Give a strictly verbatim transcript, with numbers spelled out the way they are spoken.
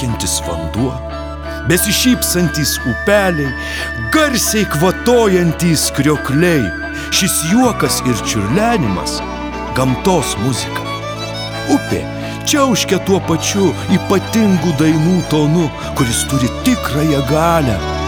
telkiantis vanduo, besišypsantys upeliai, garsiai kvatojantys kriokliai. Šis juokas ir čiurlenimas – gamtos muzika. Upė čiauškia tuo pačiu ypatingu dainų tonu, kuris turi tikrąją galią